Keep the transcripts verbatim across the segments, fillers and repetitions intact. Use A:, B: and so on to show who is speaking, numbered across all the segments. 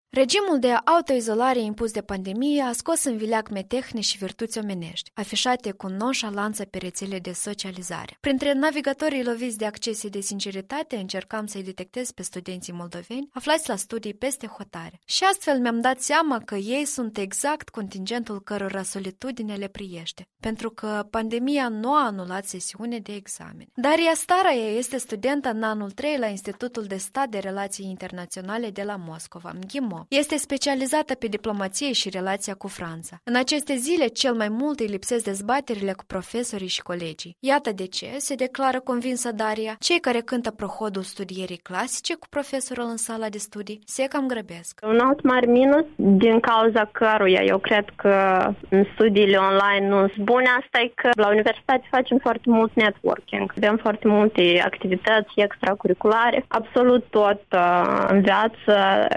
A: Regimul de autoizolare impus de pandemie a scos în vileag metehne și virtuți omenești, afișate cu nonșalanță pe rețele de socializare. Printre navigatorii loviți de accese de sinceritate, încercam să-i detectez pe studenții moldoveni aflați la studii peste hotare. Și astfel mi-am dat seama că ei sunt exact contingentul cărora solitudine le priește, pentru că pandemia nu a anulat sesiune de examen. Daria Staraia este studentă în anul trei la Institutul de Stat de Relații Internaționale de la Moscova, M G I M O. Este specializată pe diplomație și relația cu Franța. În aceste zile, cel mai mult îi lipsesc dezbaterile cu profesorii și colegii. Iată de ce se declară convinsă Daria, cei care cântă prohodul studierii clasice cu profesorul în sala de studii se cam grăbesc.
B: Un alt mare minus, din cauza căruia eu cred că studiile online nu sunt bune, asta e că la universitate facem foarte mult networking. Avem foarte multe activități extracurriculare. Absolut tot uh, în viață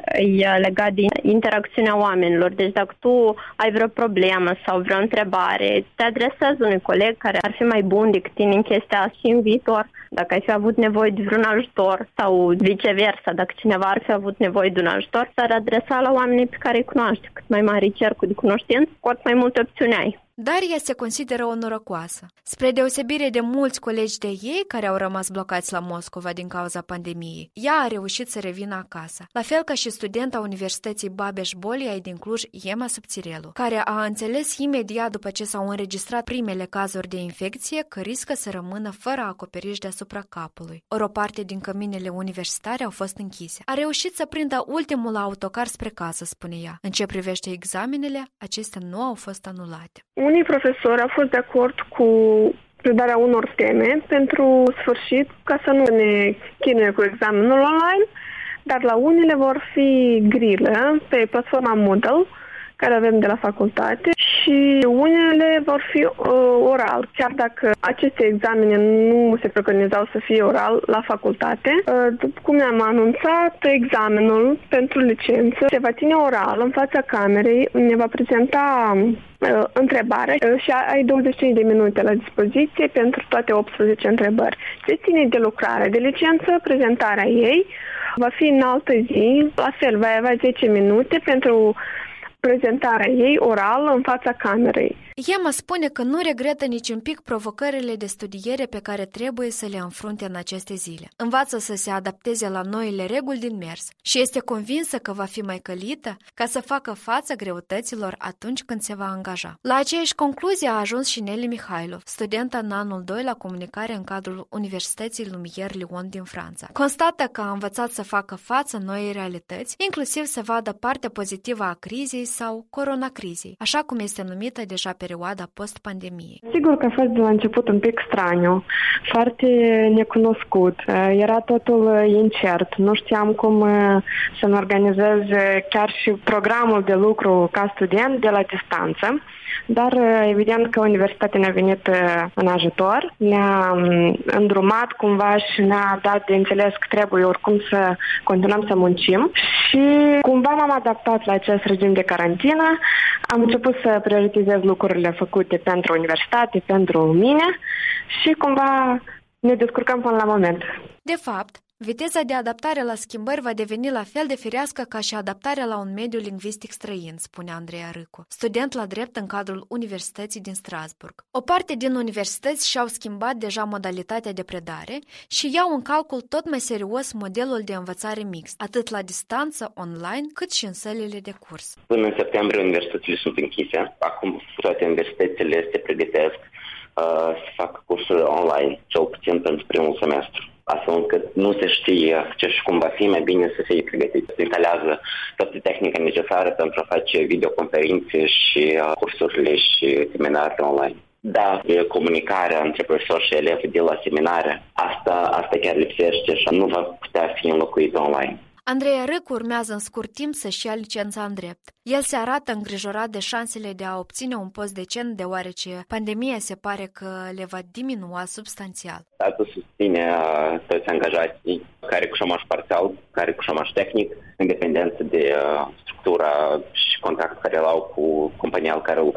B: e legat de interacțiunea oamenilor. Deci dacă tu ai vreo problemă sau vreo întrebare, te adresezi unui coleg care ar fi mai bun decât tine în chestia asta și în viitor. Dacă ai fi avut nevoie de vreun ajutor sau viceversa, dacă cineva ar fi avut nevoie de un ajutor, s-ar adresa la oamenii pe care îi cunoaște. Cât mai mare cercul de cunoștință, cu atât mai multe opțiuni ai.
A: Daria se consideră o norocoasă. Spre deosebire de mulți colegi de ei care au rămas blocați la Moscova din cauza pandemiei, ea a reușit să revină acasă. La fel ca și studenta Universității Babeș-Bolyai din Cluj, Ema Subțirelu, care a înțeles imediat după ce s-au înregistrat primele cazuri de infecție că riscă să rămână fără acoperiș deasupra capului. Ori o parte din căminele universitare au fost închise. A reușit să prindă ultimul autocar spre casă, spune ea. În ce privește examenele, acestea nu au fost anulate.
C: Unii profesori au fost de acord cu predarea unor teme pentru sfârșit, ca să nu ne chinuie cu examenul online, dar la unele vor fi grile pe platforma Moodle, care avem de la facultate, și unele vor fi uh, oral, chiar dacă aceste examene nu se preconizau să fie oral la facultate. Uh, după cum ne-am anunțat, examenul pentru licență se va ține oral în fața camerei, ne va prezenta uh, întrebare uh, și ai douăzeci și cinci de minute la dispoziție pentru toate optsprezece întrebări. Se ține de lucrare de licență, prezentarea ei va fi în altă zi, la fel, va avea zece minute pentru prezentarea ei orală în fața camerei.
A: Ema spune că nu regretă nici un pic provocările de studiere pe care trebuie să le înfrunte în aceste zile. Învață să se adapteze la noile reguli din mers și este convinsă că va fi mai călită ca să facă față greutăților atunci când se va angaja. La aceeași concluzie a ajuns și Nelly Mihailov, studentă în anul doi la comunicare în cadrul Universității Lumière Lyon din Franța. Constată că a învățat să facă față noii realități, inclusiv să vadă partea pozitivă a crizei sau coronacrizei, așa cum este numită deja perioada post-pandemiei.
D: Sigur că a fost de la început un pic straniu, foarte necunoscut, era totul incert, nu știam cum să-mi organizez chiar și programul de lucru ca student de la distanță, dar evident că universitatea ne-a venit în ajutor, ne-a îndrumat cumva și ne-a dat de înțeles că trebuie oricum să continuăm să muncim și cumva m-am adaptat la acest regim de carantină, am început să prioritizez lucrurile făcute pentru universitate, pentru mine și cumva ne descurcăm până la moment.
A: De fapt, viteza de adaptare la schimbări va deveni la fel de firească ca și adaptarea la un mediu lingvistic străin, spune Andreea Râcu, student la drept în cadrul Universității din Strasburg. O parte din universități și-au schimbat deja modalitatea de predare și iau în calcul tot mai serios modelul de învățare mixt, atât la distanță, online, cât și în sălile de curs.
E: Până în septembrie universitățile sunt închise. Acum toate universitățile se pregătesc uh, să facă cursuri online, cel puțin pentru primul semestru. Astfel încât nu se știe ce și cum va fi, mai bine să fie pregătit. Se instalează toată tehnica necesară pentru a face videoconferințe și uh, cursurile și seminarele online. Da, comunicarea între profesor și elevi de la seminare, asta, asta chiar lipsește și nu va putea fi înlocuită online.
A: Andreea Râcu urmează în scurt timp să-și ia licența în drept. El se arată îngrijorat de șansele de a obține un post decent, deoarece pandemia se pare că le va diminua substanțial.
E: Statul susține uh, toți angajații care cu șomaj parțial, care cu șomaj tehnic, în dependență de uh, structura și contactul care îl au cu compania în care lucrează.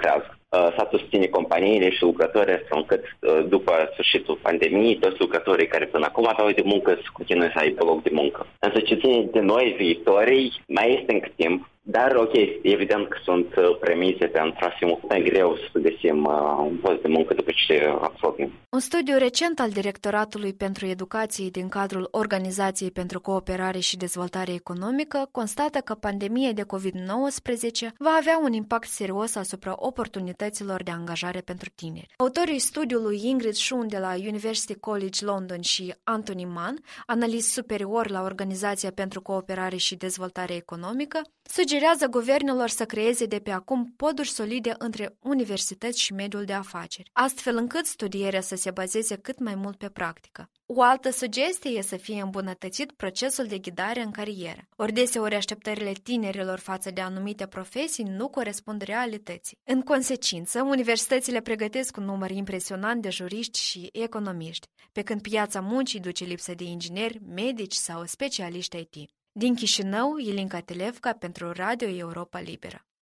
E: s-a susține companiile și lucrătorii astfel încât după sfârșitul pandemiei, toți lucrătorii care până acum aveau de muncă să continue să aibă loc de muncă. Însă ce ține de noi viitorii, mai este încă timp, dar ok, evident că sunt premise pentru a fi mult mai greu să găsim un post de muncă după ce absolvim.
A: Un studiu recent al Directoratului pentru Educație din cadrul Organizației pentru Cooperare și Dezvoltare Economică constată că pandemia de covid nouăsprezece va avea un impact serios asupra oportunităților de angajare pentru tineri. Autorii studiului Ingrid Schun de la University College London și Anthony Mann, analist superior la Organizația pentru Cooperare și Dezvoltare Economică, sugerează guvernelor să creeze de pe acum poduri solide între universități și mediul de afaceri, astfel încât studierea să se bazeze cât mai mult pe practică. O altă sugestie e să fie îmbunătățit procesul de ghidare în carieră. Ori deseori așteptările tinerilor față de anumite profesii nu corespund realității. În consecință, universitățile pregătesc un număr impresionant de juriști și economiști, pe când piața muncii duce lipsă de ingineri, medici sau specialiști I T. Din Chișinău, Ilinca Televca pentru Radio Europa Liberă.